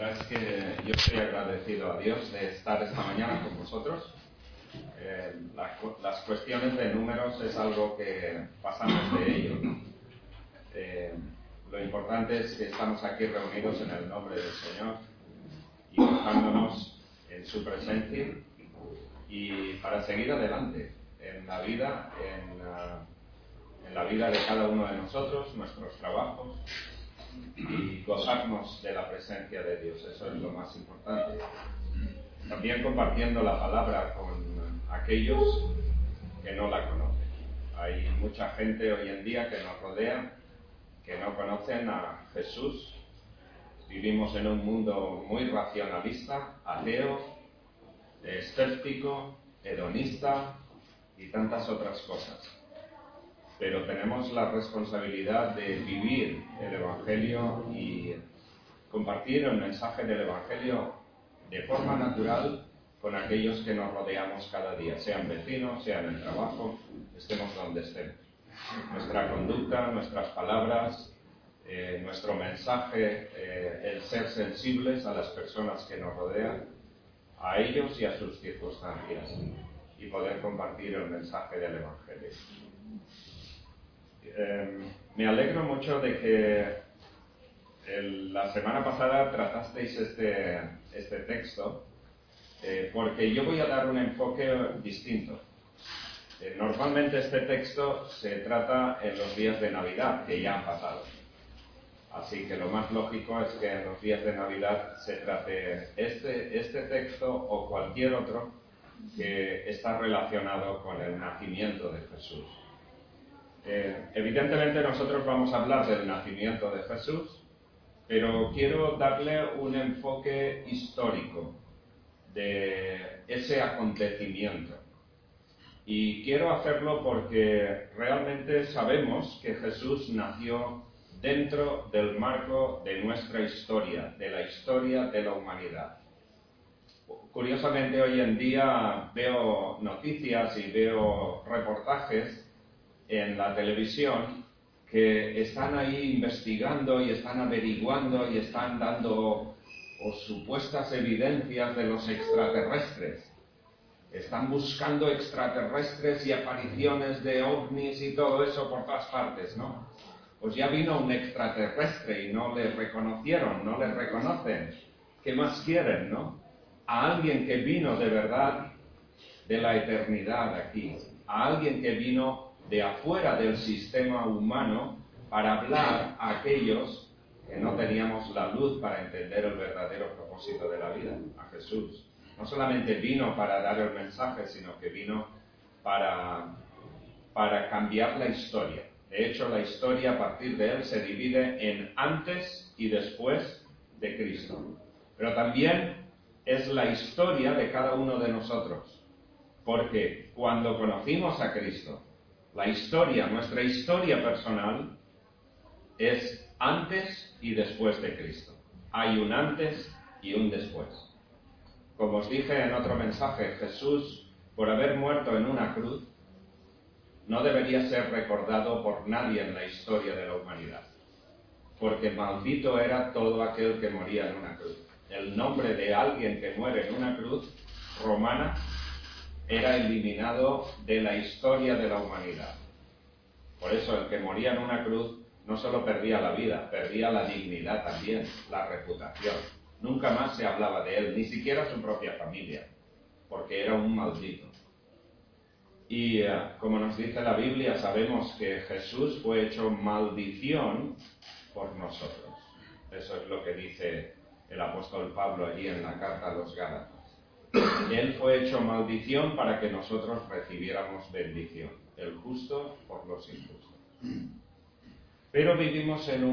verdad es que yo estoy agradecido a Dios de estar esta mañana con vosotros. Las cuestiones de números es algo que pasamos de ello, ¿no? Lo importante es que estamos aquí reunidos en el nombre del Señor y gozándonos en su presencia y para seguir adelante en la vida, en la vida de cada uno de nosotros, nuestros trabajos, y gozarnos de la presencia de Dios. Eso es lo más importante. También compartiendo la palabra con aquellos que no la conocen. Hay mucha gente hoy en día que nos rodea que no conocen a Jesús. Vivimos en un mundo muy racionalista, ateo, escéptico, hedonista y tantas otras cosas. Pero tenemos la responsabilidad de vivir el Evangelio y compartir el mensaje del Evangelio de forma natural con aquellos que nos rodeamos cada día, sean vecinos, sean en el trabajo, estemos donde estemos. Nuestra conducta, nuestras palabras, nuestro mensaje, el ser sensibles a las personas que nos rodean, a ellos y a sus circunstancias, y poder compartir el mensaje del Evangelio. Me alegro mucho de que la semana pasada tratasteis este texto, porque yo voy a dar un enfoque distinto. Normalmente este texto se trata en los días de Navidad, que ya han pasado. Así que lo más lógico es que en los días de Navidad se trate este texto o cualquier otro que está relacionado con el nacimiento de Jesús. Evidentemente nosotros vamos a hablar del nacimiento de Jesús, pero quiero darle un enfoque histórico de ese acontecimiento. Y quiero hacerlo porque realmente sabemos que Jesús nació dentro del marco de nuestra historia, de la historia de la humanidad. Curiosamente, hoy en día veo noticias y veo reportajes en la televisión que están ahí investigando y están averiguando y están dando supuestas evidencias de los extraterrestres. Están buscando extraterrestres y apariciones de ovnis y todo eso por todas partes, ¿no? Pues ya vino un extraterrestre y no le reconocieron, no le reconocen. ¿Qué más quieren, no? A alguien que vino de verdad de la eternidad aquí, a alguien que vino de afuera del sistema humano para hablar a aquellos que no teníamos la luz para entender el verdadero propósito de la vida, a Jesús. No solamente vino para dar el mensaje, sino que vino para cambiar la historia. De hecho, la historia a partir de él se divide en antes y después de Cristo. Pero también es la historia de cada uno de nosotros. Porque cuando conocimos a Cristo, la historia, nuestra historia personal, es antes y después de Cristo. Hay un antes y un después. Como os dije en otro mensaje, Jesús, por haber muerto en una cruz, no debería ser recordado por nadie en la historia de la humanidad. Porque maldito era todo aquel que moría en una cruz. El nombre de alguien que muere en una cruz romana era eliminado de la historia de la humanidad. Por eso el que moría en una cruz no solo perdía la vida, perdía la dignidad también, la reputación. Nunca más se hablaba de él, ni siquiera su propia familia, porque era un maldito. Y como nos dice la Biblia, sabemos que Jesús fue hecho maldición por nosotros. Eso es lo que dice el apóstol Pablo allí en la carta a los Gálatas. Él fue hecho maldición para que nosotros recibiéramos bendición, el justo por los injustos. Pero vivimos en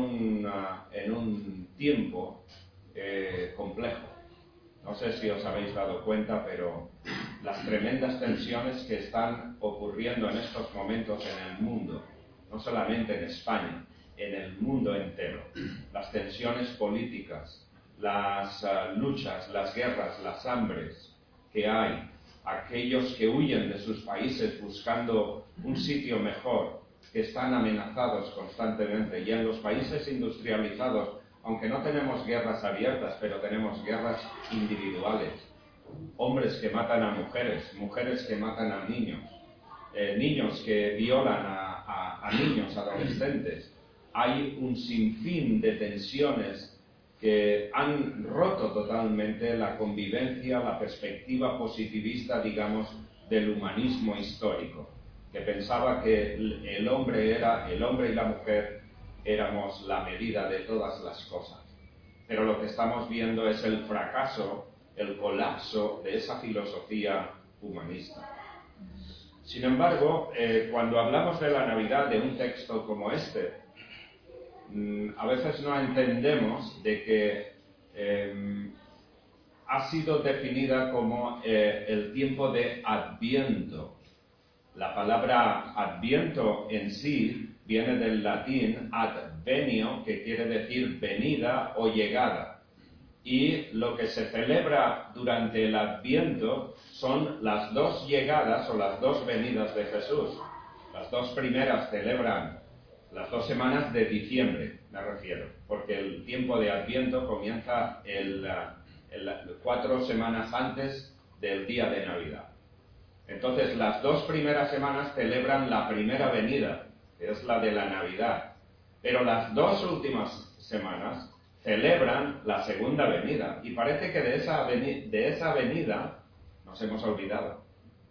un tiempo complejo. No sé si os habéis dado cuenta, pero las tremendas tensiones que están ocurriendo en estos momentos en el mundo, no solamente en España, en el mundo entero, las tensiones políticas, las luchas, las guerras, las hambres que hay, aquellos que huyen de sus países buscando un sitio mejor, que están amenazados constantemente, y en los países industrializados aunque no tenemos guerras abiertas, pero tenemos guerras individuales. Hombres que matan a mujeres, mujeres que matan a niños, niños que violan a niños, adolescentes. Hay un sinfín de tensiones que han roto totalmente la convivencia, la perspectiva positivista, digamos, del humanismo histórico, que pensaba que el hombre y la mujer éramos la medida de todas las cosas. Pero lo que estamos viendo es el fracaso, el colapso de esa filosofía humanista. Sin embargo, cuando hablamos de la Navidad, de un texto como este, a veces no entendemos de que ha sido definida como el tiempo de Adviento. La palabra Adviento en sí viene del latín advenio, que quiere decir venida o llegada. Y lo que se celebra durante el Adviento son las dos llegadas o las dos venidas de Jesús. Las dos primeras celebran las 2 semanas de diciembre, me refiero, porque el tiempo de Adviento comienza 4 semanas antes del día de Navidad. Entonces, las 2 primeras semanas celebran la primera venida, que es la de la Navidad, pero las 2 últimas semanas celebran la segunda venida, y parece que de esa venida nos hemos olvidado.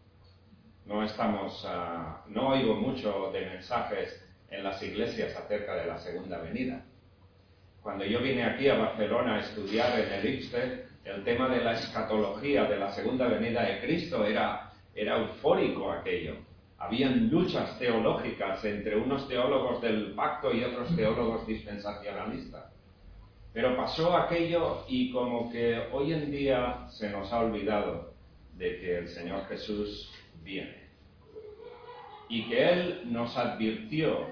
No oigo mucho de mensajes en las iglesias acerca de la segunda venida. Cuando yo vine aquí a Barcelona a estudiar en el IPSTE, el tema de la escatología de la segunda venida de Cristo era eufórico aquello. Habían luchas teológicas entre unos teólogos del pacto y otros teólogos dispensacionalistas. Pero pasó aquello y como que hoy en día se nos ha olvidado de que el Señor Jesús viene. Y que Él nos advirtió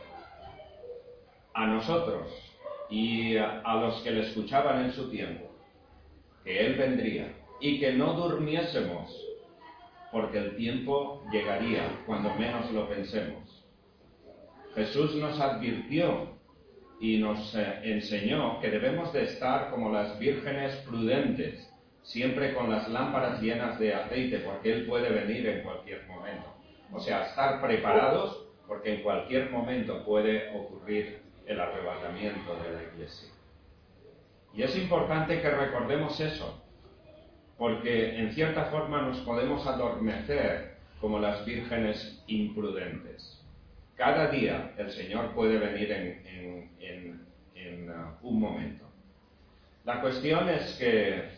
a nosotros y a los que le escuchaban en su tiempo, que Él vendría y que no durmiésemos, porque el tiempo llegaría cuando menos lo pensemos. Jesús nos advirtió y nos enseñó que debemos de estar como las vírgenes prudentes, siempre con las lámparas llenas de aceite, porque Él puede venir en cualquier momento. O sea, estar preparados, porque en cualquier momento puede ocurrir el arrebatamiento de la Iglesia. Y es importante que recordemos eso, porque en cierta forma nos podemos adormecer como las vírgenes imprudentes. Cada día el Señor puede venir en un momento. La cuestión es que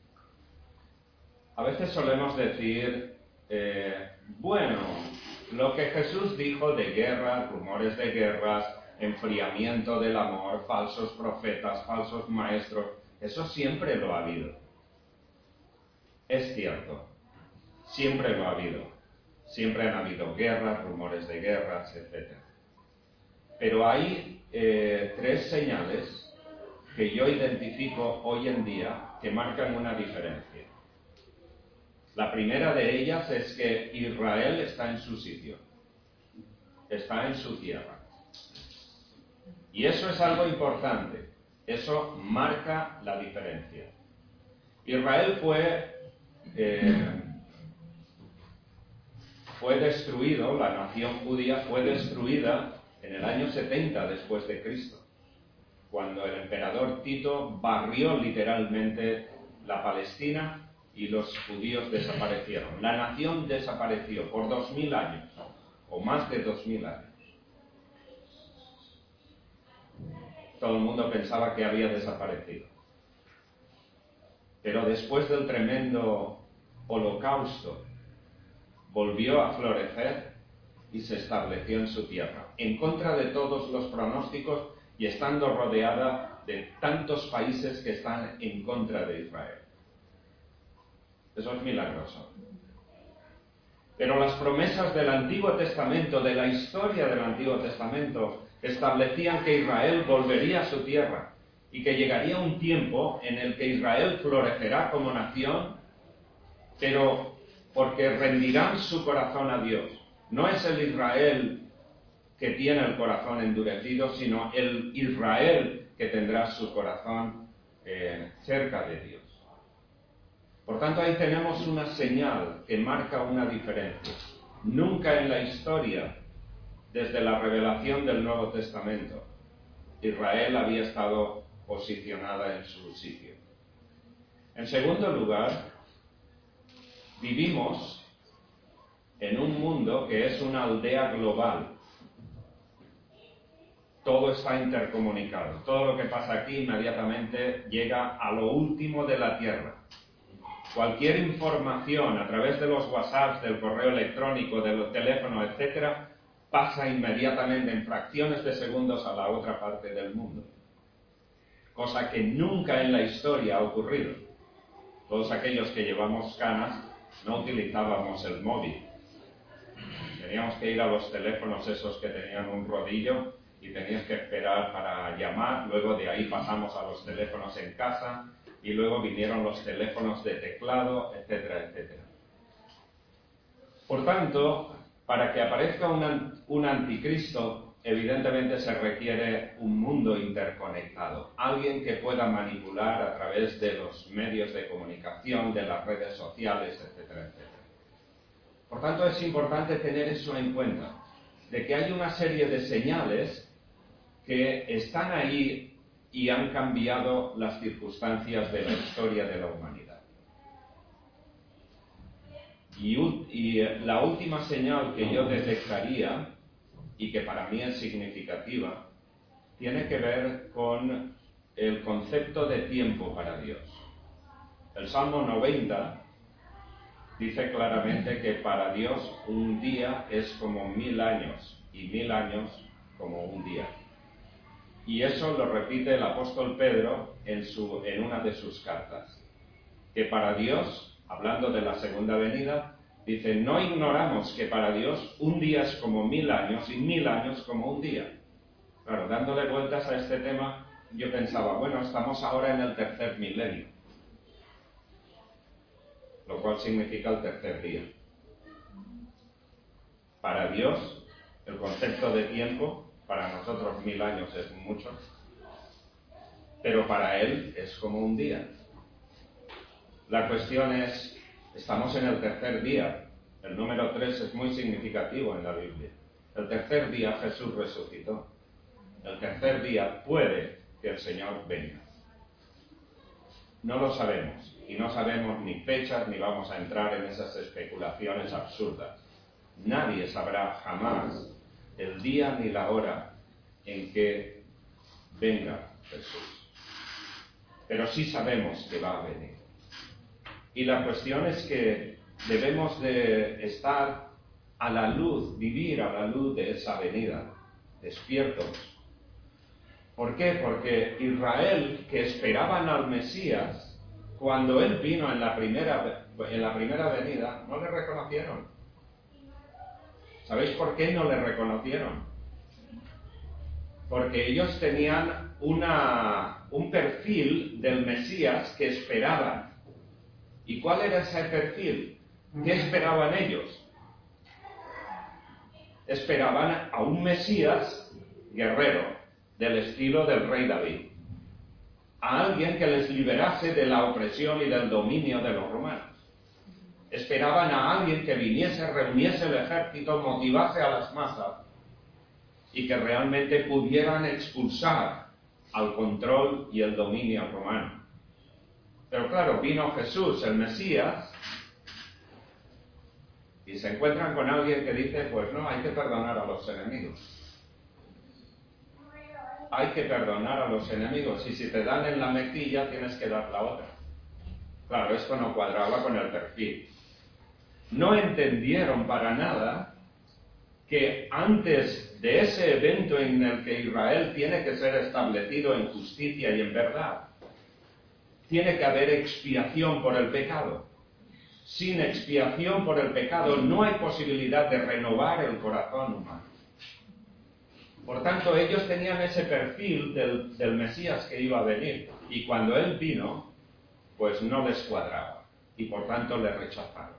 a veces solemos decir, bueno, lo que Jesús dijo de guerras, rumores de guerras, enfriamiento del amor, falsos profetas, falsos maestros, eso siempre lo ha habido. Es cierto, siempre lo ha habido. Siempre han habido guerras, rumores de guerras, etc. Pero hay 3 señales que yo identifico hoy en día que marcan una diferencia. La primera de ellas es que Israel está en su sitio, está en su tierra. Y eso es algo importante, eso marca la diferencia. Israel fue destruido, la nación judía fue destruida en el año 70 después de Cristo, cuando el emperador Tito barrió literalmente la Palestina y los judíos desaparecieron. La nación desapareció por 2000 años, o más de 2000 años. Todo el mundo pensaba que había desaparecido. Pero después del tremendo holocausto, volvió a florecer y se estableció en su tierra, en contra de todos los pronósticos y estando rodeada de tantos países que están en contra de Israel. Eso es milagroso. Pero las promesas del Antiguo Testamento, de la historia del Antiguo Testamento, establecían que Israel volvería a su tierra y que llegaría un tiempo en el que Israel florecerá como nación, pero porque rendirán su corazón a Dios. No es el Israel que tiene el corazón endurecido, sino el Israel que tendrá su corazón cerca de Dios. Por tanto, ahí tenemos una señal que marca una diferencia. Nunca en la historia, desde la revelación del Nuevo Testamento, Israel había estado posicionada en su sitio. En segundo lugar, vivimos en un mundo que es una aldea global. Todo está intercomunicado. Todo lo que pasa aquí inmediatamente llega a lo último de la Tierra. Cualquier información a través de los WhatsApps, del correo electrónico, del teléfono, etcétera, pasa inmediatamente en fracciones de segundos a la otra parte del mundo. Cosa que nunca en la historia ha ocurrido. Todos aquellos que llevamos canas no utilizábamos el móvil. Teníamos que ir a los teléfonos esos que tenían un rodillo y tenías que esperar para llamar. Luego de ahí pasamos a los teléfonos en casa y luego vinieron los teléfonos de teclado, etcétera, etcétera. Por tanto, para que aparezca un anticristo, evidentemente se requiere un mundo interconectado. Alguien que pueda manipular a través de los medios de comunicación, de las redes sociales, etcétera, etcétera. Por tanto, es importante tener eso en cuenta, de que hay una serie de señales que están ahí y han cambiado las circunstancias de la historia de la humanidad. Y la última señal que yo detectaría, y que para mí es significativa, tiene que ver con el concepto de tiempo para Dios. El Salmo 90 dice claramente que para Dios un día es como 1000 años y 1000 años como un día. Y eso lo repite el apóstol Pedro en una de sus cartas. Que para Dios, hablando de la segunda venida, dice, no ignoramos que para Dios un día es como 1000 años y 1000 años como un día. Claro, dándole vueltas a este tema, yo pensaba, bueno, estamos ahora en el tercer milenio, lo cual significa el tercer día. Para Dios, el concepto de tiempo, para nosotros 1000 años es mucho, pero para Él es como un día. La cuestión es, estamos en el tercer día. El número 3 es muy significativo en la Biblia. El tercer día Jesús resucitó. El tercer día puede que el Señor venga. No lo sabemos, y no sabemos ni fechas ni vamos a entrar en esas especulaciones absurdas. Nadie sabrá jamás el día ni la hora en que venga Jesús. Pero sí sabemos que va a venir. Y la cuestión es que debemos de estar a la luz, vivir a la luz de esa venida, despiertos. ¿Por qué? Porque Israel, que esperaban al Mesías, cuando Él vino en la primera venida, no le reconocieron. ¿Sabéis por qué no le reconocieron? Porque ellos tenían un perfil del Mesías que esperaban. ¿Y cuál era ese perfil? ¿Qué esperaban ellos? Esperaban a un Mesías guerrero, del estilo del rey David. A alguien que les liberase de la opresión y del dominio de los romanos. Esperaban a alguien que viniese, reuniese el ejército, motivase a las masas y que realmente pudieran expulsar al control y el dominio romano. Pero claro, vino Jesús, el Mesías, y se encuentran con alguien que dice, pues no, hay que perdonar a los enemigos. Hay que perdonar a los enemigos, y si te dan en la mejilla, tienes que dar la otra. Claro, esto no cuadraba con el perfil. No entendieron para nada que antes de ese evento en el que Israel tiene que ser establecido en justicia y en verdad, tiene que haber expiación por el pecado. Sin expiación por el pecado no hay posibilidad de renovar el corazón humano. Por tanto, ellos tenían ese perfil del Mesías que iba a venir, y cuando Él vino, pues no les cuadraba, y por tanto le rechazaron.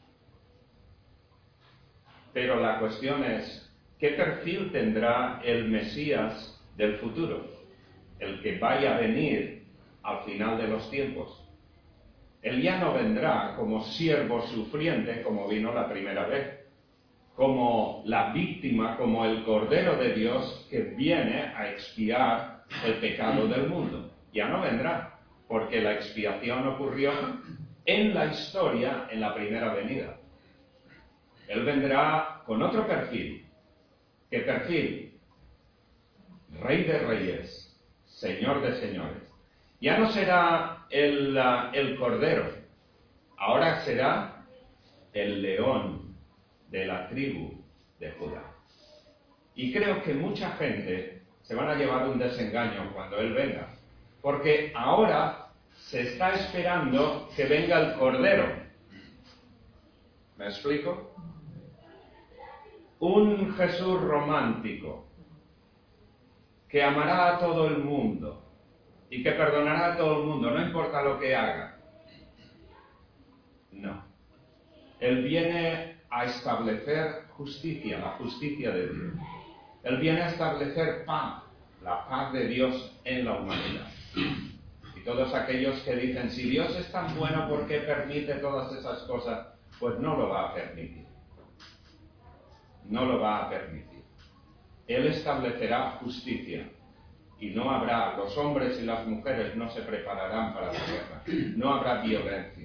Pero la cuestión es, ¿qué perfil tendrá el Mesías del futuro? el que vaya a venir al final de los tiempos. Él ya no vendrá como siervo sufriente como vino la primera vez, como la víctima, como el Cordero de Dios que viene a expiar el pecado del mundo. Ya no vendrá, porque la expiación ocurrió en la historia en la primera venida. Él vendrá con otro perfil. ¿Qué perfil? Rey de reyes, Señor de señores. Ya no será el Cordero, ahora será el león de la tribu de Judá. Y creo que mucha gente se van a llevar un desengaño cuando Él venga, porque ahora se está esperando que venga el Cordero. ¿Me explico? Un Jesús romántico, que amará a todo el mundo y que perdonará a todo el mundo, no importa lo que haga. No. Él viene a establecer justicia, la justicia de Dios. Él viene a establecer paz, la paz de Dios en la humanidad. Y todos aquellos que dicen, si Dios es tan bueno, ¿por qué permite todas esas cosas? Pues no lo va a permitir. No lo va a permitir. Él establecerá justicia. Y no habrá, los hombres y las mujeres no se prepararán para la guerra. No habrá violencia.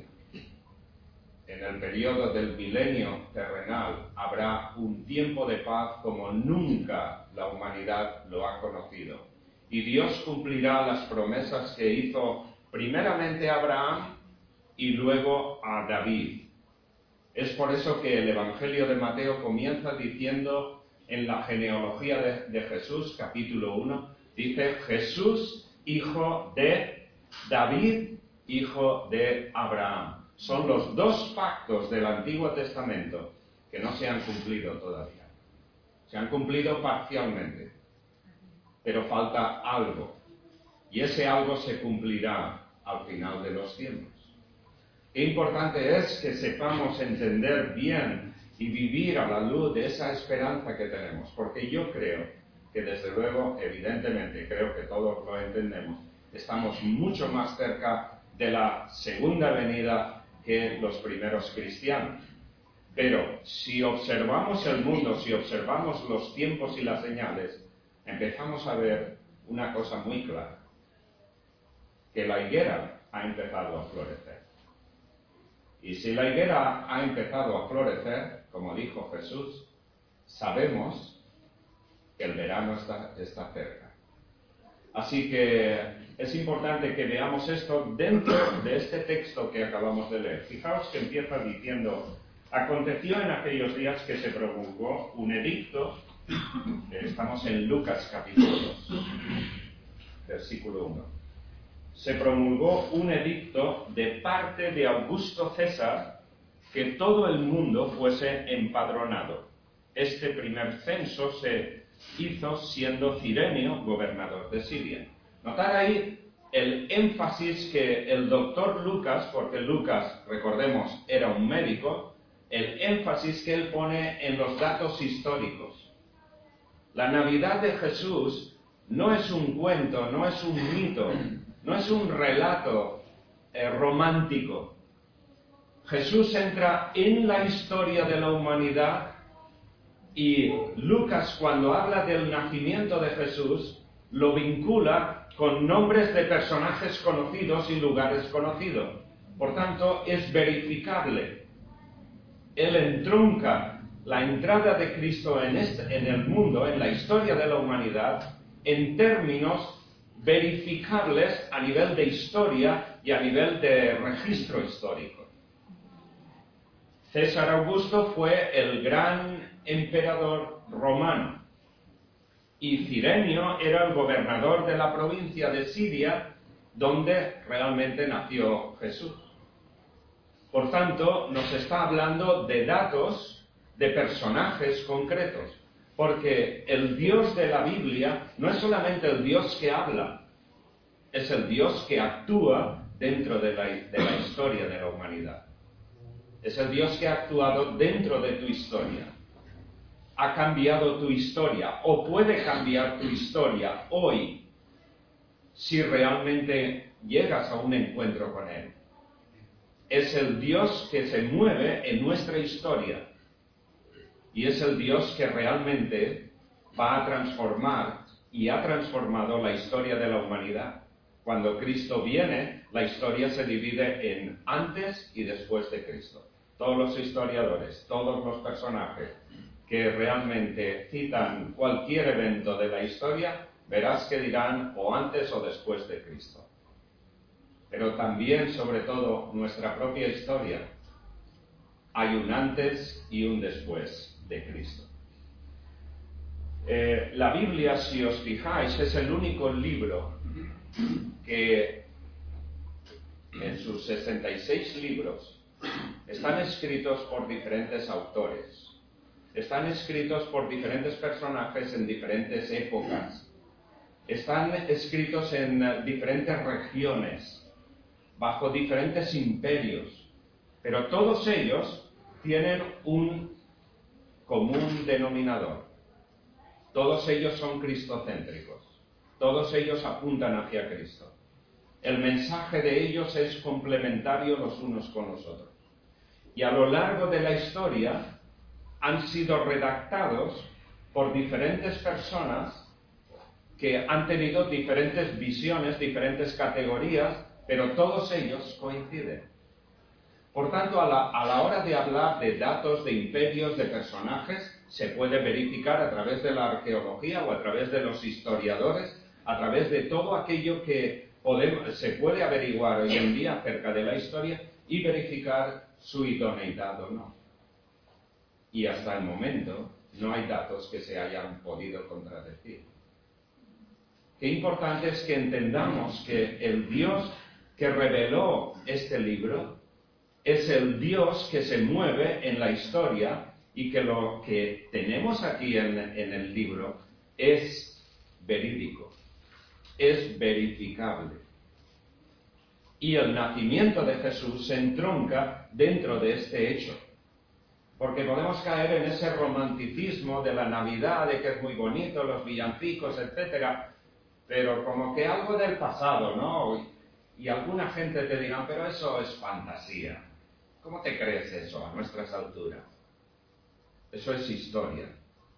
En el periodo del milenio terrenal habrá un tiempo de paz como nunca la humanidad lo ha conocido. Y Dios cumplirá las promesas que hizo primeramente a Abraham y luego a David. Es por eso que el Evangelio de Mateo comienza diciendo en la genealogía de Jesús, capítulo 1, dice Jesús, hijo de David, hijo de Abraham. Son los dos pactos del Antiguo Testamento que no se han cumplido todavía. Se han cumplido parcialmente, pero falta algo. Y ese algo se cumplirá al final de los tiempos. Qué importante es que sepamos entender bien y vivir a la luz de esa esperanza que tenemos, porque yo creo que desde luego, evidentemente, creo que todos lo entendemos, estamos mucho más cerca de la segunda venida que los primeros cristianos. Pero si observamos el mundo, si observamos los tiempos y las señales, empezamos a ver una cosa muy clara, que la higuera ha empezado a florecer. Y si la higuera ha empezado a florecer, como dijo Jesús, sabemos que el verano está cerca. Así que es importante que veamos esto dentro de este texto que acabamos de leer. Fijaos que empieza diciendo, aconteció en aquellos días que se promulgó un edicto, estamos en Lucas capítulo 2, versículo 1. Se promulgó un edicto de parte de Augusto César que todo el mundo fuese empadronado. Este primer censo se hizo siendo Cirenio gobernador de Siria. Notar ahí el énfasis que el doctor Lucas, porque Lucas, recordemos, era un médico, el énfasis que él pone en los datos históricos. La Navidad de Jesús no es un cuento, no es un mito, no es un relato romántico. Jesús entra en la historia de la humanidad y Lucas, cuando habla del nacimiento de Jesús, lo vincula con nombres de personajes conocidos y lugares conocidos. Por tanto, es verificable. Él entronca la entrada de Cristo en el mundo, en la historia de la humanidad, en términos verificables a nivel de historia y a nivel de registro histórico. César Augusto fue el gran emperador romano y Cirenio era el gobernador de la provincia de Siria, donde realmente nació Jesús. Por tanto, nos está hablando de datos, de personajes concretos, porque el Dios de la Biblia no es solamente el Dios que habla, es el Dios que actúa dentro de la historia de la humanidad. Es el Dios que ha actuado dentro de tu historia. Ha cambiado tu historia, o puede cambiar tu historia hoy. si realmente llegas a un encuentro con Él. Es el Dios que se mueve en nuestra historia. Y es el Dios que realmente va a transformar y ha transformado la historia de la humanidad. Cuando Cristo viene, la historia se divide en antes y después de Cristo. Todos los historiadores, todos los personajes que realmente citan cualquier evento de la historia, verás que dirán o antes o después de Cristo. Pero también, sobre todo, nuestra propia historia. Hay un antes y un después de Cristo. La Biblia, si os fijáis, es el único libro que en sus 66 libros están escritos por diferentes autores. Están escritos por diferentes personajes en diferentes épocas. Están escritos en diferentes regiones, bajo diferentes imperios. Pero todos ellos tienen un común denominador. Todos ellos son cristocéntricos. Todos ellos apuntan hacia Cristo. El mensaje de ellos es complementario los unos con los otros. Y a lo largo de la historia han sido redactados por diferentes personas que han tenido diferentes visiones, diferentes categorías, pero todos ellos coinciden. Por tanto, a la hora de hablar de datos, de imperios, de personajes, se puede verificar a través de la arqueología o a través de los historiadores, a través de todo aquello que se puede averiguar hoy en día acerca de la historia y verificar su idoneidad o no. Y hasta el momento no hay datos que se hayan podido contradecir. Qué importante es que entendamos que el Dios que reveló este libro es el Dios que se mueve en la historia y que lo que tenemos aquí en el libro es verídico, es verificable. Y el nacimiento de Jesús se entronca dentro de este hecho. Porque podemos caer en ese romanticismo de la Navidad, de que es muy bonito, los villancicos, etc. Pero como que algo del pasado, ¿no? Y alguna gente te dirá, pero eso es fantasía. ¿Cómo te crees eso a nuestras alturas? Eso es historia.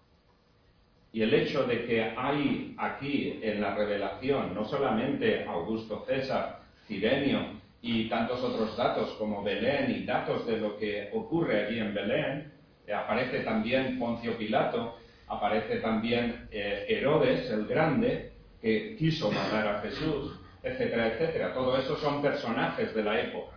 Y el hecho de que hay aquí en la revelación no solamente Augusto César, Cirenio y tantos otros datos como Belén y datos de lo que ocurre allí en Belén, aparece también Poncio Pilato, aparece también Herodes el Grande, que quiso matar a Jesús, etcétera, etcétera. Todo eso son personajes de la época.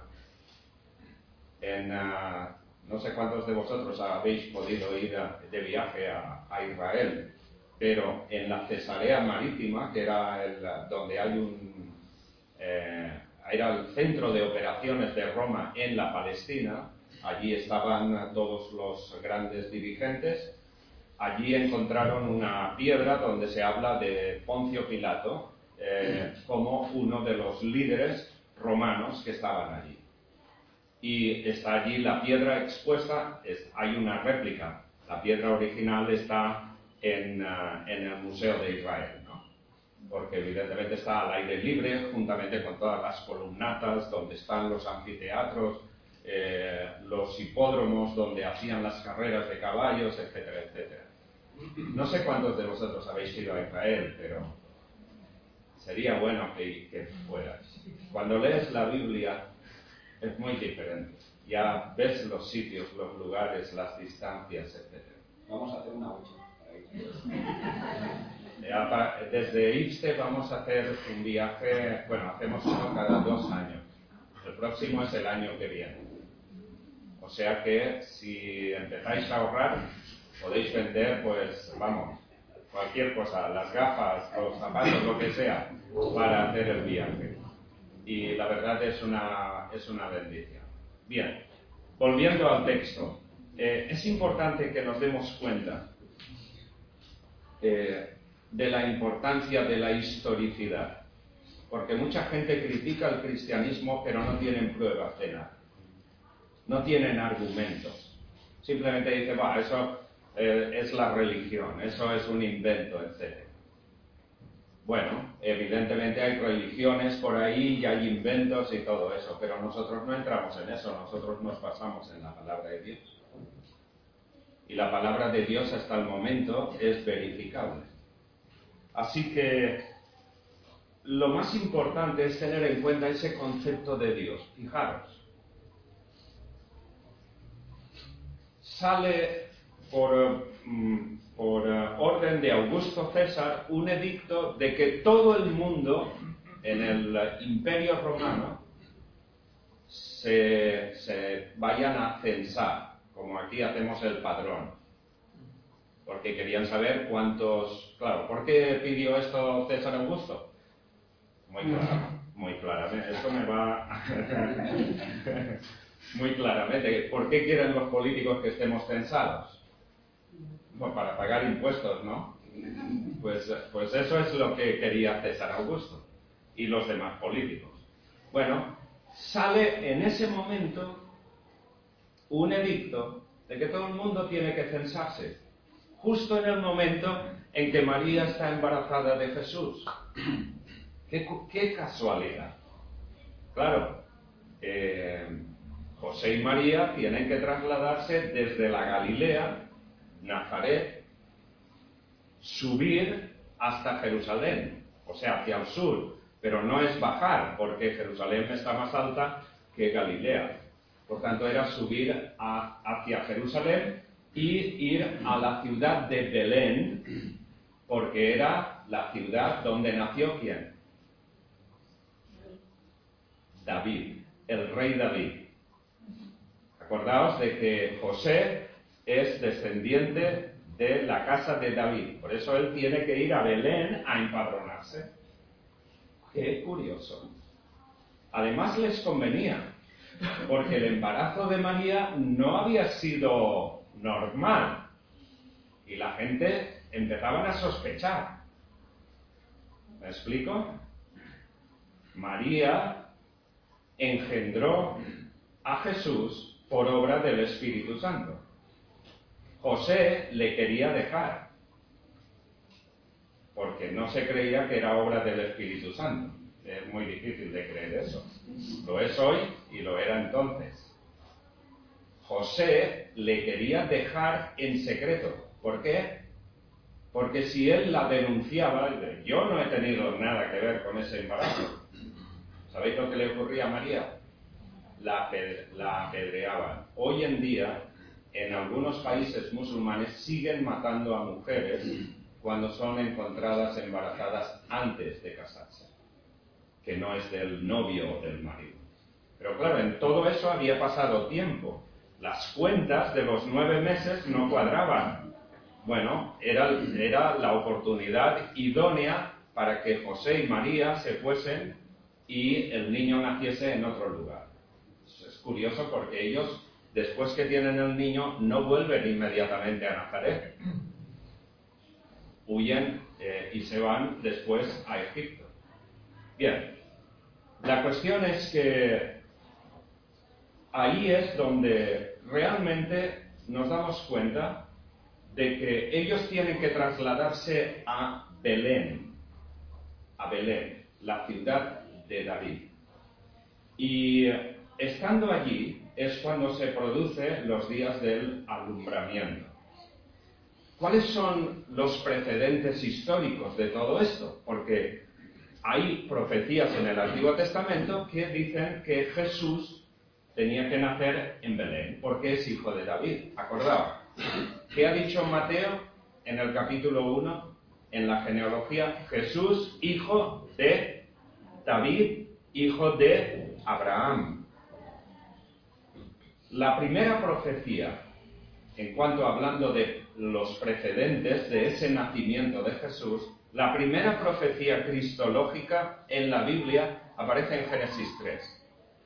No sé cuántos de vosotros habéis podido ir de viaje a Israel, pero en la Cesarea Marítima, que era donde hay era el centro de operaciones de Roma en la Palestina, allí estaban todos los grandes dirigentes. Allí encontraron una piedra donde se habla de Poncio Pilato como uno de los líderes romanos que estaban allí. Y está allí la piedra expuesta, hay una réplica. La piedra original está en el Museo de Israel, ¿no? Porque evidentemente está al aire libre, juntamente con todas las columnatas, donde están los anfiteatros, los hipódromos, donde hacían las carreras de caballos, etcétera, etcétera. No sé cuántos de vosotros habéis ido a Israel, pero sería bueno que fueras. Cuando lees la Biblia, es muy diferente. Ya ves los sitios, los lugares, las distancias, etc. Vamos a hacer una hucha. Desde Ixte vamos a hacer un viaje, bueno, hacemos uno cada 2 años. El próximo es el año que viene. O sea que si empezáis a ahorrar, podéis vender, pues, vamos, cualquier cosa, las gafas, los zapatos, lo que sea, para hacer el viaje. Y la verdad es una bendición. Bien, volviendo al texto, es importante que nos demos cuenta de la importancia de la historicidad, porque mucha gente critica el cristianismo pero no tienen pruebas de nada, no tienen argumentos, simplemente dicen, eso es la religión, eso es un invento, etc. Bueno, evidentemente hay religiones por ahí y hay inventos y todo eso, pero nosotros no entramos en eso, nosotros nos basamos en la palabra de Dios. Y la palabra de Dios hasta el momento es verificable. Así que lo más importante es tener en cuenta ese concepto de Dios. Fijaros, sale por orden de Augusto César un edicto de que todo el mundo en el Imperio Romano se vayan a censar, como aquí hacemos el padrón, porque querían saber cuántos... Claro, ¿por qué pidió esto César Augusto? Muy claramente, esto me va... muy claramente, ¿por qué quieren los políticos que estemos censados? Pues para pagar impuestos, ¿no? Pues eso es lo que quería César Augusto y los demás políticos. Bueno, sale en ese momento un edicto de que todo el mundo tiene que censarse, justo en el momento en que María está embarazada de Jesús. ¡Qué casualidad! Claro, José y María tienen que trasladarse desde la Galilea, Nazaret, subir hasta Jerusalén, o sea, hacia el sur, pero no es bajar, porque Jerusalén está más alta que Galilea. Por tanto, era subir hacia Jerusalén y ir a la ciudad de Belén, porque era la ciudad donde nació ¿quién? David, el rey David. Acordaos de que José es descendiente de la casa de David, por eso él tiene que ir a Belén a empadronarse. Qué curioso. Además les convenía, porque el embarazo de María no había sido normal y la gente empezaban a sospechar. ¿Me explico? María engendró a Jesús por obra del Espíritu Santo. José le quería dejar, porque no se creía que era obra del Espíritu Santo. Es muy difícil de creer eso. Lo es hoy y lo era entonces. José le quería dejar en secreto. ¿Por qué? Porque si él la denunciaba, yo no he tenido nada que ver con ese embarazo. ¿Sabéis lo que le ocurría a María? La apedreaban. Hoy en día, en algunos países musulmanes siguen matando a mujeres cuando son encontradas embarazadas antes de casarse, que no es del novio o del marido. Pero claro, en todo eso había pasado tiempo. Las cuentas de los 9 meses no cuadraban. Bueno, era la oportunidad idónea para que José y María se fuesen y el niño naciese en otro lugar. Es curioso porque ellos, después que tienen el niño, no vuelven inmediatamente a Nazaret. Huyen y se van después a Egipto. Bien, la cuestión es que ahí es donde realmente nos damos cuenta de que ellos tienen que trasladarse a Belén, la ciudad de David. Y estando allí es cuando se producen los días del alumbramiento. ¿Cuáles son los precedentes históricos de todo esto? Porque hay profecías en el Antiguo Testamento que dicen que Jesús tenía que nacer en Belén, porque es hijo de David. Acordaos, ¿qué ha dicho Mateo en el capítulo 1? En la genealogía, Jesús, hijo de David, hijo de Abraham. La primera profecía, en cuanto hablando de los precedentes de ese nacimiento de Jesús, la primera profecía cristológica en la Biblia aparece en Génesis 3.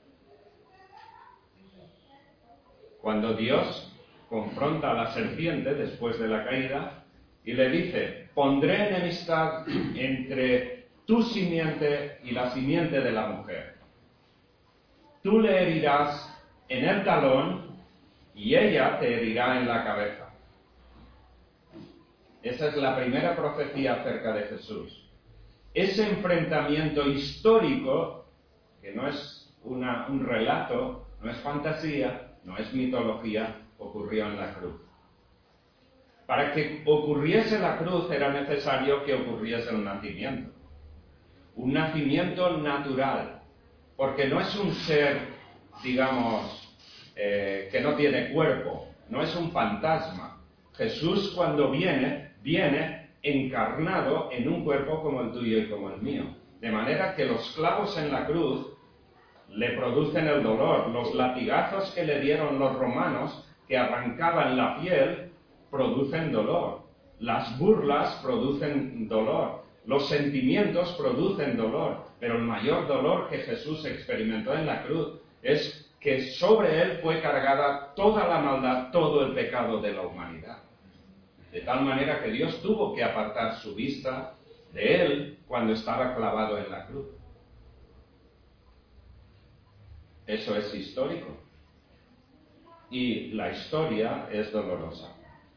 Cuando Dios confronta a la serpiente después de la caída y le dice: pondré enemistad entre tu simiente y la simiente de la mujer. Tú le herirás en el talón y ella te herirá en la cabeza. Esa es la primera profecía acerca de Jesús. ese enfrentamiento histórico, que no es un relato, no es fantasía, no es mitología, ocurrió en la cruz. Para que ocurriese la cruz era necesario que ocurriese el nacimiento. Un nacimiento natural, porque no es un ser, digamos, que no tiene cuerpo, no es un fantasma. Jesús cuando viene encarnado en un cuerpo como el tuyo y como el mío. De manera que los clavos en la cruz le producen el dolor, los latigazos que le dieron los romanos, que arrancaban la piel, producen dolor. Las burlas producen dolor. Los sentimientos producen dolor. Pero el mayor dolor que Jesús experimentó en la cruz es que sobre él fue cargada toda la maldad, todo el pecado de la humanidad. De tal manera que Dios tuvo que apartar su vista de él cuando estaba clavado en la cruz. Eso es histórico. Y la historia es dolorosa.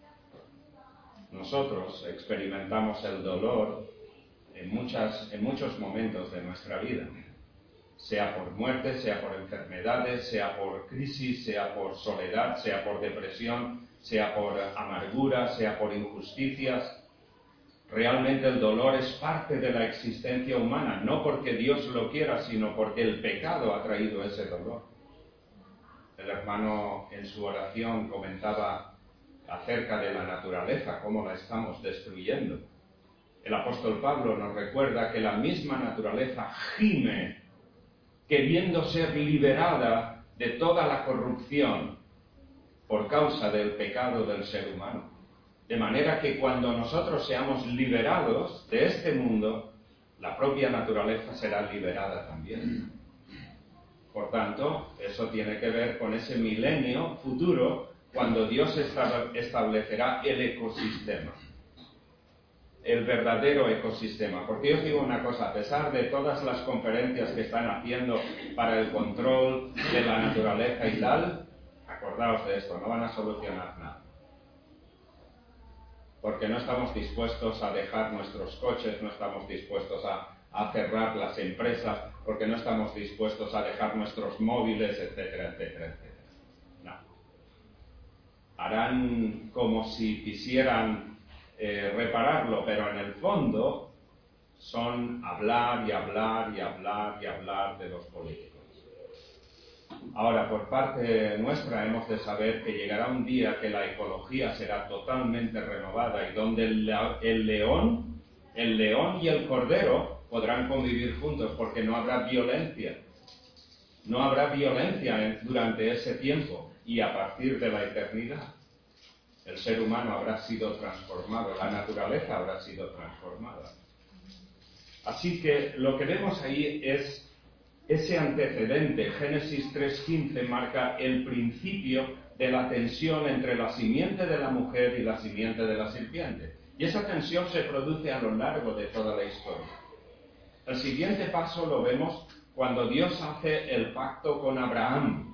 Nosotros experimentamos el dolor en muchos momentos de nuestra vida, sea por muerte, sea por enfermedades, sea por crisis, sea por soledad, sea por depresión, sea por amargura, sea por injusticias. Realmente el dolor es parte de la existencia humana, no porque Dios lo quiera, sino porque el pecado ha traído ese dolor. El hermano en su oración comentaba acerca de la naturaleza, cómo la estamos destruyendo. El apóstol Pablo nos recuerda que la misma naturaleza gime queriendo ser liberada de toda la corrupción por causa del pecado del ser humano. De manera que cuando nosotros seamos liberados de este mundo, la propia naturaleza será liberada también. Por tanto, eso tiene que ver con ese milenio futuro, cuando Dios establecerá el ecosistema, el verdadero ecosistema. Porque yo os digo una cosa, a pesar de todas las conferencias que están haciendo para el control de la naturaleza y tal, acordaos de esto, no van a solucionar nada. Porque no estamos dispuestos a dejar nuestros coches, no estamos dispuestos a cerrar las empresas, porque no estamos dispuestos a dejar nuestros móviles, etcétera, etcétera, etcétera. No. Harán como si quisieran repararlo, pero en el fondo son hablar y hablar y hablar y hablar de los políticos. Ahora, por parte nuestra hemos de saber que llegará un día que la ecología será totalmente renovada y donde el león y el cordero podrán convivir juntos, porque no habrá violencia. No habrá violencia durante ese tiempo, y a partir de la eternidad el ser humano habrá sido transformado, la naturaleza habrá sido transformada. Así que lo que vemos ahí es ese antecedente. Génesis 3:15 marca el principio de la tensión entre la simiente de la mujer y la simiente de la serpiente. Y esa tensión se produce a lo largo de toda la historia. El siguiente paso lo vemos cuando Dios hace el pacto con Abraham.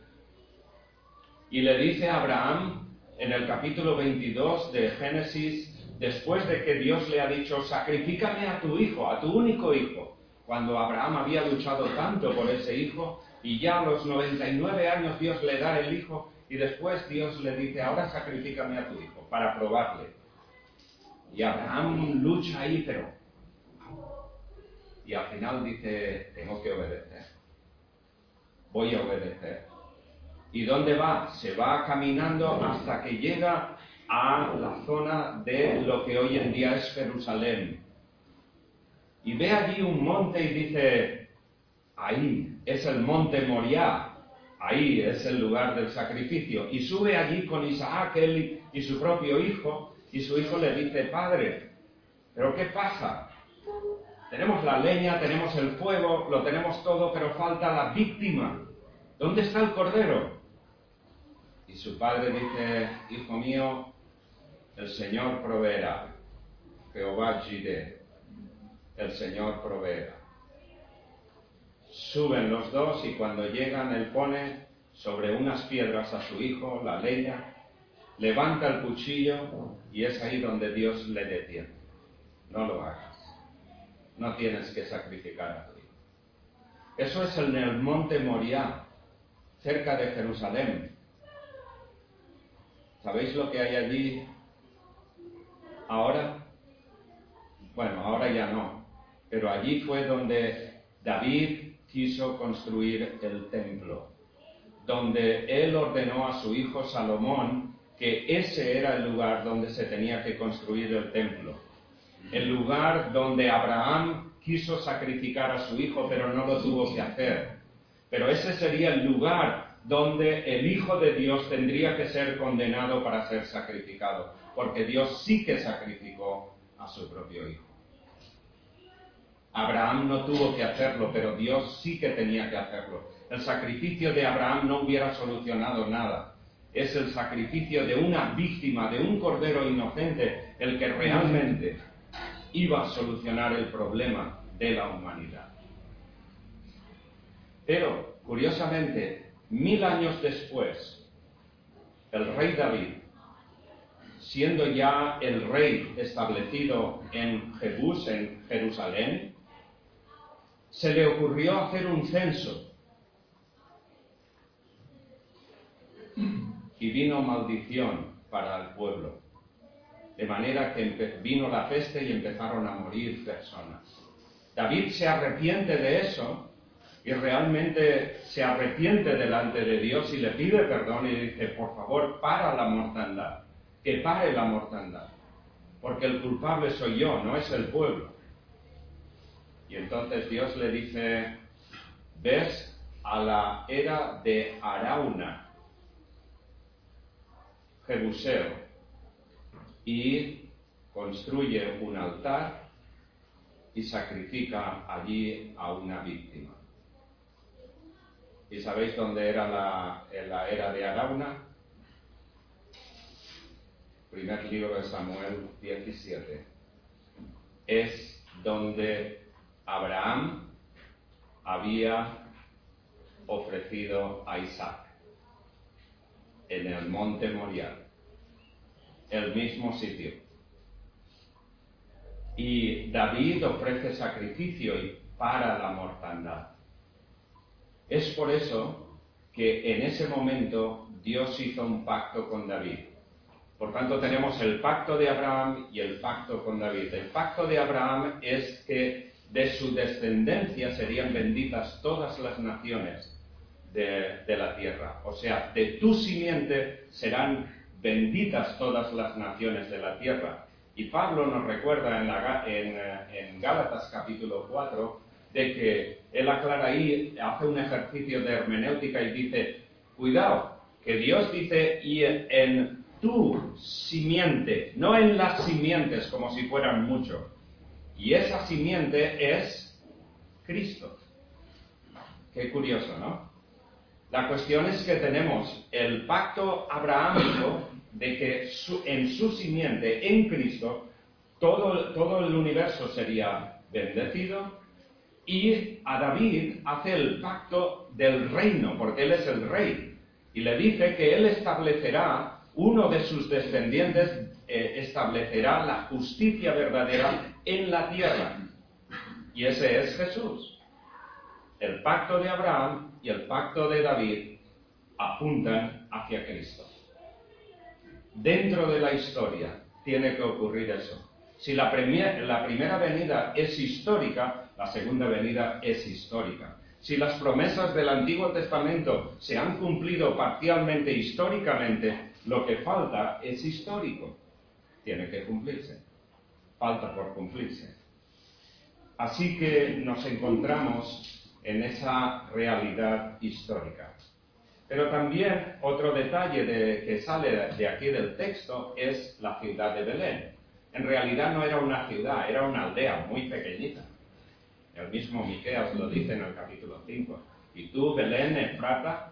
Y le dice a Abraham, en el capítulo 22 de Génesis, después de que Dios le ha dicho, sacrifícame a tu hijo, a tu único hijo, cuando Abraham había luchado tanto por ese hijo, y ya a los 99 años Dios le da el hijo, y después Dios le dice, ahora sacrifícame a tu hijo, para probarle. Y Abraham lucha ahí, pero... Y al final dice, tengo que obedecer. Voy a obedecer. ¿Y dónde va? Se va caminando hasta que llega a la zona de lo que hoy en día es Jerusalén. Y ve allí un monte y dice, ahí es el monte Moriah, ahí es el lugar del sacrificio. Y sube allí con Isaac, él y su propio hijo, y su hijo le dice, padre, ¿pero qué pasa? Tenemos la leña, tenemos el fuego, lo tenemos todo, pero falta la víctima. ¿Dónde está el cordero? Y su padre dice, hijo mío, el Señor proveerá. Jehová Jireh, el Señor proveerá. Suben los dos y cuando llegan él pone sobre unas piedras a su hijo, la leña, levanta el cuchillo y es ahí donde Dios le detiene. No lo hagas. no tienes que sacrificar a tu hijo. Eso es en el monte Moriah, cerca de Jerusalén. ¿Sabéis lo que hay allí ahora? Bueno, ahora ya no, pero allí fue donde David quiso construir el templo, donde él ordenó a su hijo Salomón que ese era el lugar donde se tenía que construir el templo. El lugar donde Abraham quiso sacrificar a su hijo, pero no lo tuvo que hacer. Pero ese sería el lugar donde el Hijo de Dios tendría que ser condenado para ser sacrificado, porque Dios sí que sacrificó a su propio hijo. Abraham no tuvo que hacerlo, pero Dios sí que tenía que hacerlo. El sacrificio de Abraham no hubiera solucionado nada. Es el sacrificio de una víctima, de un cordero inocente, el que realmente iba a solucionar el problema de la humanidad. Pero, curiosamente, 1000 años después, el rey David, siendo ya el rey establecido en Jebús, en Jerusalén, se le ocurrió hacer un censo. Y vino maldición para el pueblo. De manera que vino la peste y empezaron a morir personas. David se arrepiente de eso y realmente se arrepiente delante de Dios y le pide perdón y dice, por favor, para la mortandad, que pare la mortandad, porque el culpable soy yo, no es el pueblo. Y entonces Dios le dice, ves a la era de Arauna, Jebuseo, y construye un altar y sacrifica allí a una víctima. ¿Y sabéis dónde era la era de Arauna? Primer libro de Samuel 17. Es donde Abraham había ofrecido a Isaac, en el monte Moriah, el mismo sitio. Y David ofrece sacrificio y para la mortandad. Es por eso que en ese momento Dios hizo un pacto con David. Por tanto, tenemos el pacto de Abraham y el pacto con David. El pacto de Abraham es que de su descendencia serían benditas todas las naciones de la tierra. O sea, de tu simiente serán benditas todas las naciones de la tierra. Y Pablo nos recuerda en Gálatas capítulo 4 de que él aclara ahí, hace un ejercicio de hermenéutica y dice, cuidado, que Dios dice, y en tu simiente, no en las simientes como si fueran muchos. Y esa simiente es Cristo. Qué curioso, ¿no? La cuestión es que tenemos el pacto abrahámico de que en su simiente, en Cristo, todo el universo sería bendecido, y a David hace el pacto del reino, porque él es el rey, y le dice que él establecerá, uno de sus descendientes establecerá la justicia verdadera en la tierra, y ese es Jesús. El pacto de Abraham y el pacto de David apuntan hacia Cristo. Dentro de la historia tiene que ocurrir eso. Si la primera venida es histórica, la segunda venida es histórica. Si las promesas del Antiguo Testamento se han cumplido parcialmente históricamente, lo que falta es histórico. Tiene que cumplirse. Falta por cumplirse. Así que nos encontramos en esa realidad histórica. Pero también otro detalle que sale de aquí del texto es la ciudad de Belén. En realidad no era una ciudad, era una aldea muy pequeñita. El mismo Miqueas lo dice en el capítulo 5. Y tú, Belén, Efrata,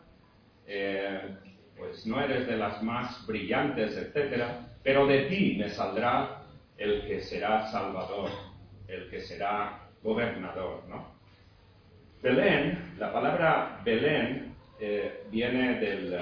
pues no eres de las más brillantes, etcétera, pero de ti me saldrá el que será salvador, el que será gobernador, ¿no? Belén, la palabra Belén viene del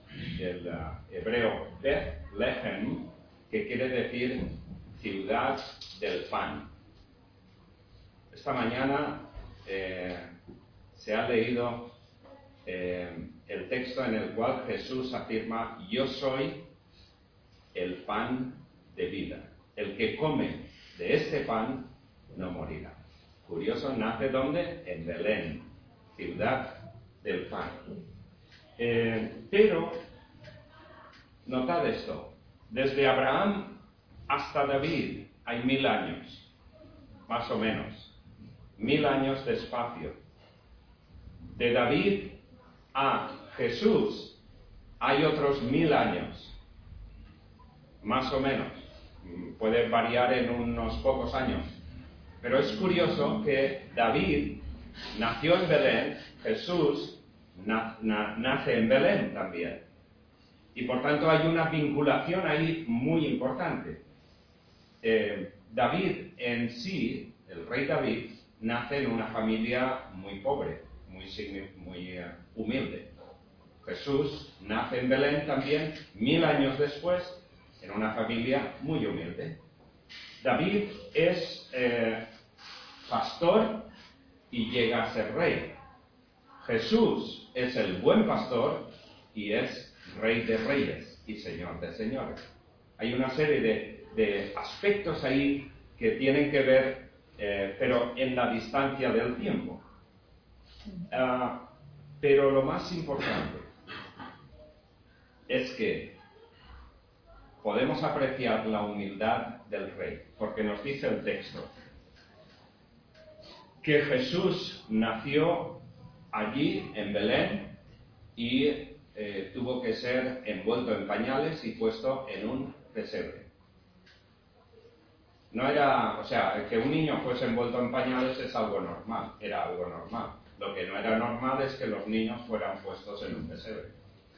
hebreo Beth-Lehem, que quiere decir ciudad del pan. Esta mañana se ha leído el texto en el cual Jesús afirma: yo soy el pan de vida. El que come de este pan no morirá. Curioso, ¿nace dónde? En Belén, ciudad del pan. Pero, notad esto, desde Abraham hasta David hay 1000 años, más o menos, 1000 años de espacio. De David a Jesús hay otros 1000 años, más o menos, puede variar en unos pocos años, pero es curioso que David nació en Belén, Jesús nace en Belén también, y por tanto hay una vinculación ahí muy importante. David en sí, el rey David, nace en una familia muy pobre, muy humilde. Jesús nace en Belén también 1000 años después, en una familia muy humilde. David es pastor y llega a ser rey. Jesús es el buen pastor y es rey de reyes y señor de señores. Hay una serie de aspectos ahí que tienen que ver, pero en la distancia del tiempo. Pero lo más importante es que podemos apreciar la humildad del rey, porque nos dice el texto que Jesús nació allí en Belén y tuvo que ser envuelto en pañales y puesto en un pesebre. No era, o sea, que un niño fuese envuelto en pañales es algo normal, era algo normal. Lo que no era normal es que los niños fueran puestos en un pesebre.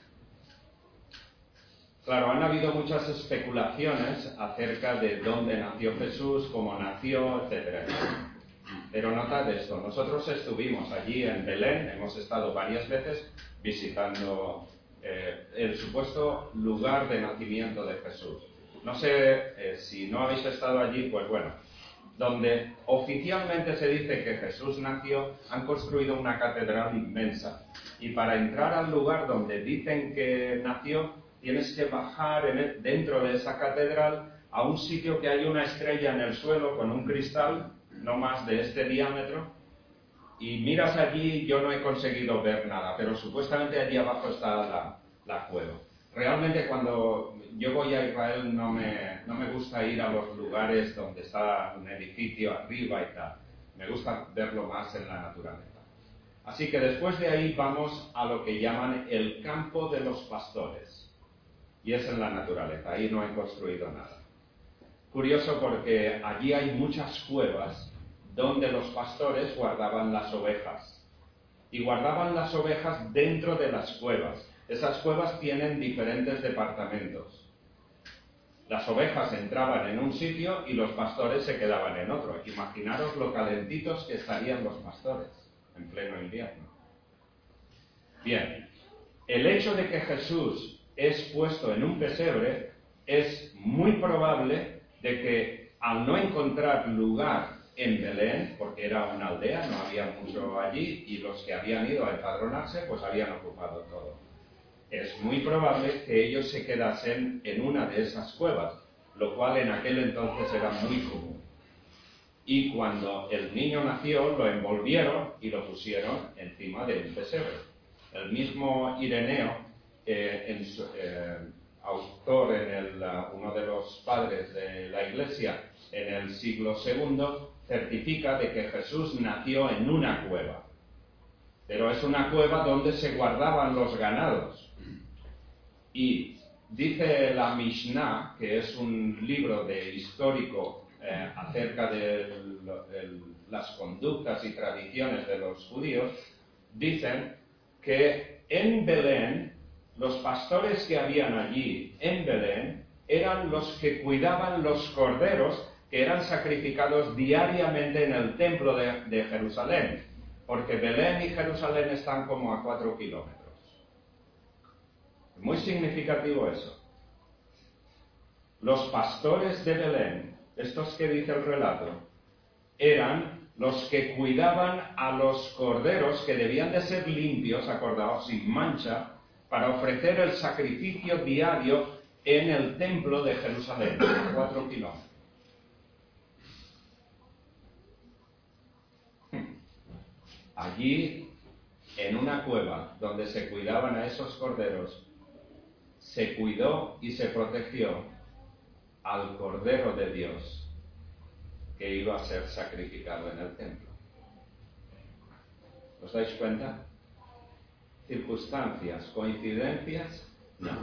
Claro, han habido muchas especulaciones acerca de dónde nació Jesús, cómo nació, etc. Pero notad esto, nosotros estuvimos allí en Belén, hemos estado varias veces visitando el supuesto lugar de nacimiento de Jesús. No sé si no habéis estado allí, pues bueno, donde oficialmente se dice que Jesús nació, han construido una catedral inmensa. Y para entrar al lugar donde dicen que nació, tienes que bajar dentro de esa catedral a un sitio que hay una estrella en el suelo con un cristal, no más de este diámetro, y miras allí. Yo no he conseguido ver nada, pero supuestamente allí abajo está la cueva. Realmente cuando yo voy a Israel no me gusta ir a los lugares donde está un edificio arriba y tal. Me gusta verlo más en la naturaleza. Así que después de ahí vamos a lo que llaman el campo de los pastores. Y es en la naturaleza, ahí no he construido nada. Curioso porque allí hay muchas cuevas donde los pastores guardaban las ovejas. Y guardaban las ovejas dentro de las cuevas. Esas cuevas tienen diferentes departamentos. Las ovejas entraban en un sitio y los pastores se quedaban en otro. Imaginaros lo calentitos que estarían los pastores en pleno invierno. Bien, el hecho de que Jesús es puesto en un pesebre es muy probable de que al no encontrar lugar en Belén, porque era una aldea, no había mucho allí, y los que habían ido a empadronarse pues habían ocupado todo. Es muy probable que ellos se quedasen en una de esas cuevas, lo cual en aquel entonces era muy común. Y cuando el niño nació, lo envolvieron y lo pusieron encima de un pesebre. El mismo Ireneo, autor uno de los padres de la Iglesia en el siglo II, certifica de que Jesús nació en una cueva. Pero es una cueva donde se guardaban los ganados. Y dice la Mishnah, que es un libro histórico acerca de las conductas y tradiciones de los judíos, dicen que en Belén, los pastores que habían allí en Belén eran los que cuidaban los corderos que eran sacrificados diariamente en el templo de Jerusalén, porque Belén y Jerusalén están como a 4 kilómetros. Muy significativo eso. Los pastores de Belén, estos que dice el relato, eran los que cuidaban a los corderos que debían de ser limpios, acordaos, sin mancha, para ofrecer el sacrificio diario en el templo de Jerusalén, a 4 kilómetros. Allí, en una cueva donde se cuidaban a esos corderos, se cuidó y se protegió al Cordero de Dios que iba a ser sacrificado en el templo. ¿Os dais cuenta? ¿Circunstancias, coincidencias? No.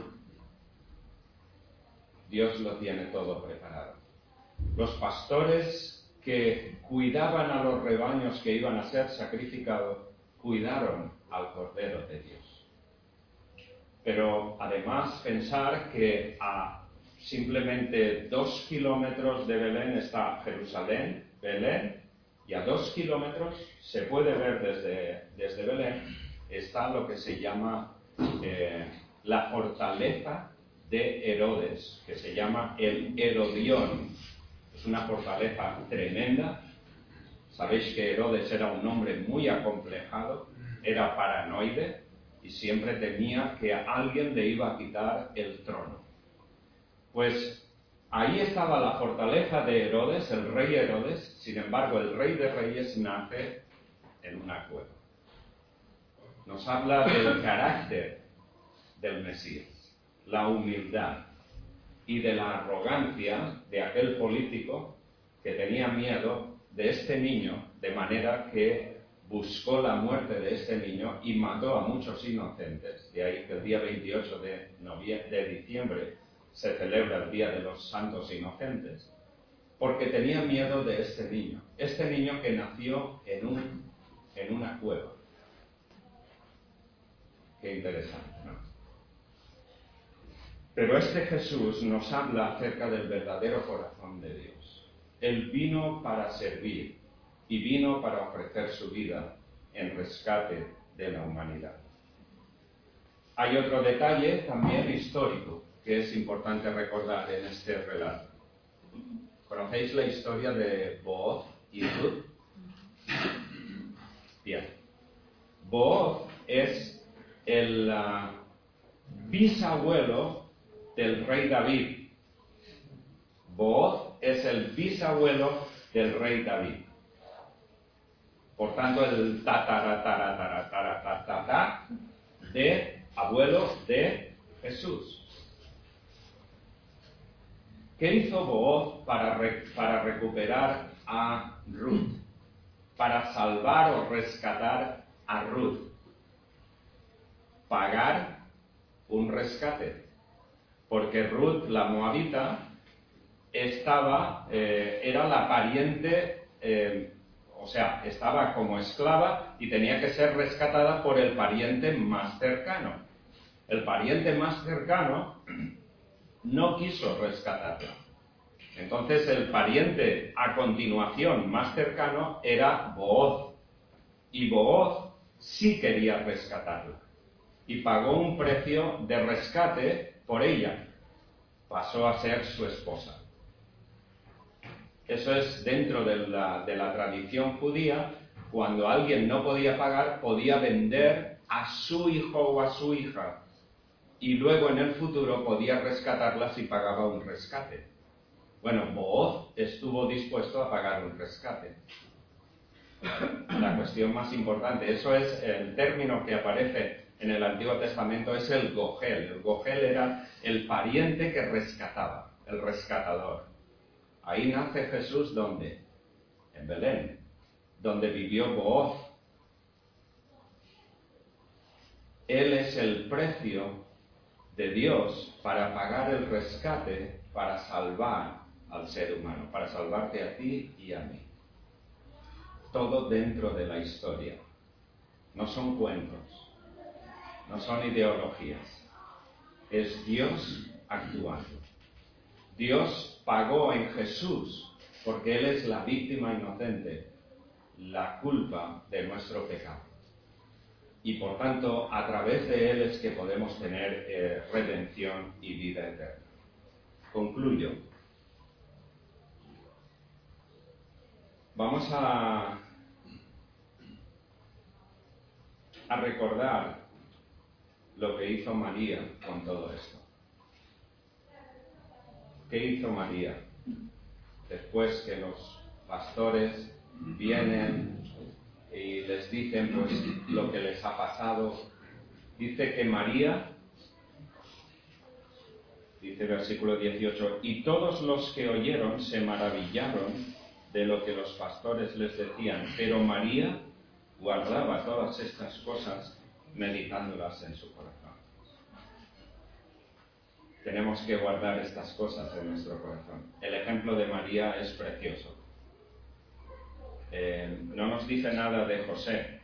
Dios lo tiene todo preparado. Los pastores que cuidaban a los rebaños que iban a ser sacrificados, cuidaron al Cordero de Dios. Pero además pensar que a simplemente 2 kilómetros de Belén está Jerusalén, Belén, y a 2 kilómetros se puede ver desde Belén, está lo que se llama la fortaleza de Herodes, que se llama el Herodión. Es una fortaleza tremenda. Sabéis que Herodes era un hombre muy acomplejado, era paranoide y siempre temía que a alguien le iba a quitar el trono. Pues ahí estaba la fortaleza de Herodes, el rey Herodes. Sin embargo, el rey de reyes nace en una cueva. Nos habla del carácter del Mesías, la humildad y de la arrogancia de aquel político que tenía miedo de este niño, de manera que buscó la muerte de este niño y mató a muchos inocentes. De ahí que el día 28 de diciembre se celebra el Día de los Santos Inocentes, porque tenía miedo de este niño que nació en una cueva. Qué interesante, ¿no? Pero este Jesús nos habla acerca del verdadero corazón de Dios. Él vino para servir y vino para ofrecer su vida en rescate de la humanidad. Hay otro detalle también histórico que es importante recordar en este relato. ¿Conocéis la historia de Booz y Ruth? Bien. Booz es el bisabuelo del rey David. Booz es el bisabuelo del rey David. Por tanto, el de abuelo de Jesús. ¿Qué hizo Booz para recuperar a Ruth? Para salvar o rescatar a Ruth. Pagar un rescate. Porque Ruth, la moabita, era la pariente, estaba como esclava y tenía que ser rescatada por el pariente más cercano. El pariente más cercano no quiso rescatarla. Entonces el pariente a continuación más cercano era Booz. Y Booz sí quería rescatarla. Y pagó un precio de rescate por ella. Pasó a ser su esposa. Eso es dentro de la tradición judía. Cuando alguien no podía pagar, podía vender a su hijo o a su hija. Y luego en el futuro podía rescatarla si pagaba un rescate. Bueno, Booz estuvo dispuesto a pagar un rescate. La cuestión más importante, eso es el término que aparece en el Antiguo Testamento, es el Gogel. El Gogel era el pariente que rescataba, el rescatador. Ahí nace Jesús, ¿dónde? En Belén, donde vivió Booz. Él es el precio de Dios para pagar el rescate, para salvar al ser humano, para salvarte a ti y a mí. Todo dentro de la historia. No son cuentos, no son ideologías. Es Dios actuando. Dios pagó en Jesús, porque Él es la víctima inocente, la culpa de nuestro pecado. Y por tanto, a través de Él es que podemos tener redención y vida eterna. Concluyo. Vamos a recordar lo que hizo María con todo esto. ¿Qué hizo María? Después que los pastores vienen y les dicen pues lo que les ha pasado, dice que María, dice versículo 18, y todos los que oyeron se maravillaron de lo que los pastores les decían, pero María guardaba todas estas cosas meditándolas en su corazón. Tenemos que guardar estas cosas en nuestro corazón. El ejemplo de María es precioso. No nos dice nada de José.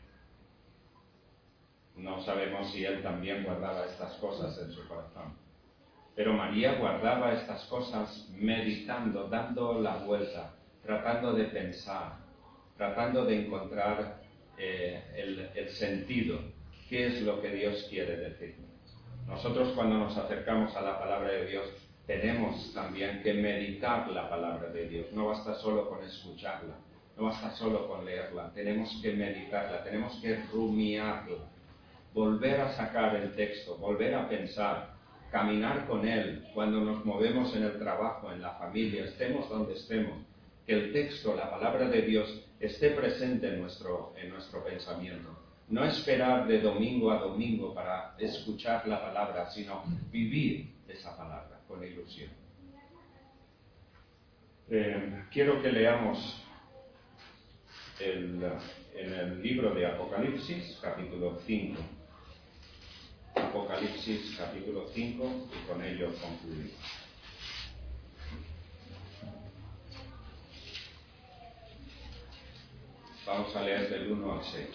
No sabemos si él también guardaba estas cosas en su corazón. Pero María guardaba estas cosas meditando, dando la vuelta, tratando de pensar, tratando de encontrar el sentido. ¿Qué es lo que Dios quiere decirnos? Nosotros cuando nos acercamos a la palabra de Dios tenemos también que meditar la palabra de Dios. No basta solo con escucharla, no basta solo con leerla, tenemos que meditarla, tenemos que rumiarla, volver a sacar el texto, volver a pensar, caminar con él cuando nos movemos en el trabajo, en la familia, estemos donde estemos, que el texto, la palabra de Dios esté presente en nuestro pensamiento. No esperar de domingo a domingo para escuchar la palabra, sino vivir esa palabra con ilusión. Quiero que leamos en el libro de Apocalipsis, capítulo 5. Apocalipsis, capítulo 5, y con ello concluimos. Vamos a leer del 1 al 6.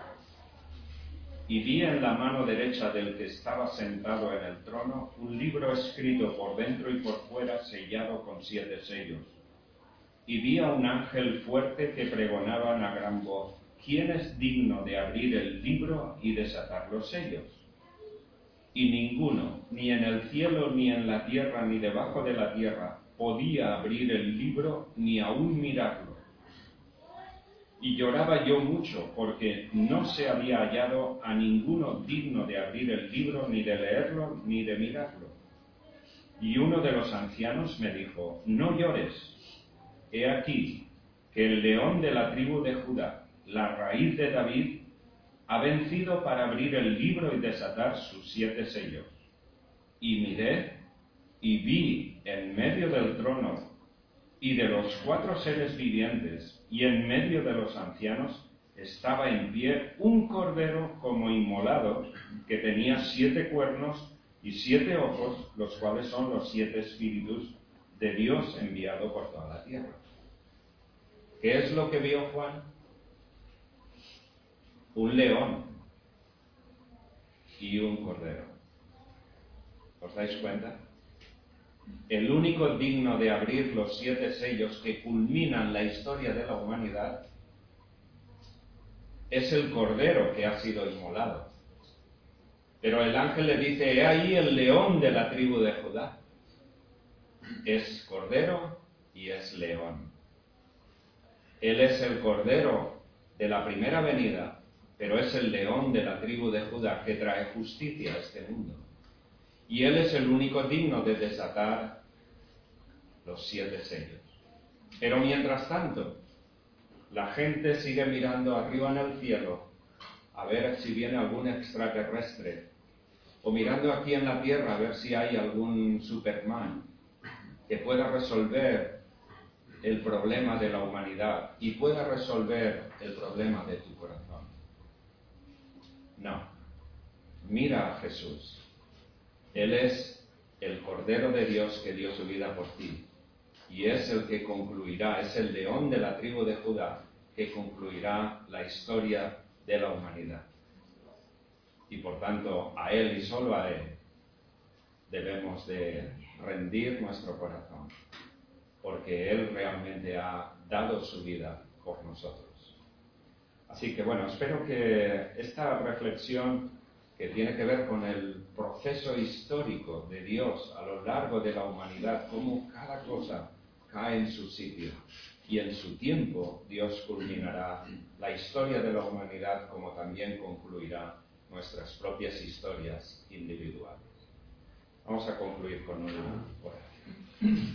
Y vi en la mano derecha del que estaba sentado en el trono un libro escrito por dentro y por fuera, sellado con 7 sellos. Y vi a un ángel fuerte que pregonaba a gran voz: ¿quién es digno de abrir el libro y desatar los sellos? Y ninguno, ni en el cielo, ni en la tierra, ni debajo de la tierra, podía abrir el libro, ni aún mirarlo. Y lloraba yo mucho, porque no se había hallado a ninguno digno de abrir el libro, ni de leerlo, ni de mirarlo. Y uno de los ancianos me dijo: no llores, he aquí que el león de la tribu de Judá, la raíz de David, ha vencido para abrir el libro y desatar sus 7 sellos. Y miré, y vi en medio del trono y de los 4 seres vivientes, y en medio de los ancianos, estaba en pie un cordero como inmolado, que tenía 7 cuernos y 7 ojos, los cuales son los 7 espíritus de Dios enviado por toda la tierra. ¿Qué es lo que vio Juan? Un león y un cordero. ¿Os dais cuenta? El único digno de abrir los 7 sellos que culminan la historia de la humanidad es el cordero que ha sido inmolado. Pero el ángel le dice: he ahí el león de la tribu de Judá. Es cordero y es león. Él es el cordero de la primera venida, pero es el león de la tribu de Judá que trae justicia a este mundo. Y él es el único digno de desatar los 7 sellos. Pero mientras tanto, la gente sigue mirando arriba en el cielo a ver si viene algún extraterrestre, o mirando aquí en la tierra a ver si hay algún Superman que pueda resolver el problema de la humanidad y pueda resolver el problema de tu corazón. No. Mira a Jesús. Él es el Cordero de Dios que dio su vida por ti. Y es el que concluirá, es el león de la tribu de Judá que concluirá la historia de la humanidad. Y por tanto, a Él y solo a Él debemos de rendir nuestro corazón, porque Él realmente ha dado su vida por nosotros. Así que bueno, espero que esta reflexión, que tiene que ver con el proceso histórico de Dios a lo largo de la humanidad, cómo cada cosa cae en su sitio y en su tiempo Dios culminará la historia de la humanidad como también concluirá nuestras propias historias individuales. Vamos a concluir con una oración.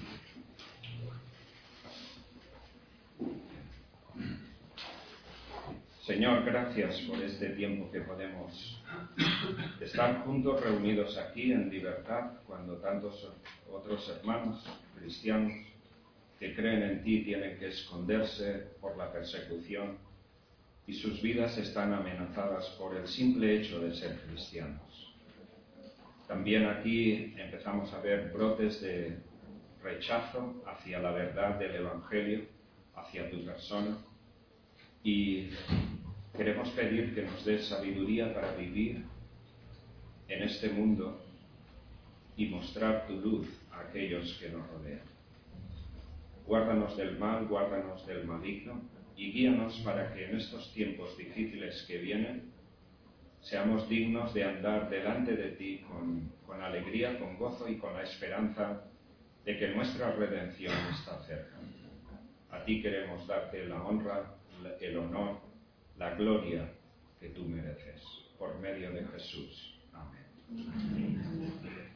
Señor, gracias por este tiempo que podemos estar juntos, reunidos aquí en libertad, cuando tantos otros hermanos cristianos que creen en ti tienen que esconderse por la persecución y sus vidas están amenazadas por el simple hecho de ser cristianos. También aquí empezamos a ver brotes de rechazo hacia la verdad del Evangelio, hacia tu persona, y queremos pedir que nos des sabiduría para vivir en este mundo y mostrar tu luz a aquellos que nos rodean. Guárdanos del mal, guárdanos del maligno y guíanos para que en estos tiempos difíciles que vienen seamos dignos de andar delante de ti con alegría, con gozo y con la esperanza de que nuestra redención está cerca. A ti queremos darte la honra, el honor, la gloria que tú mereces. Por medio de Jesús. Amén.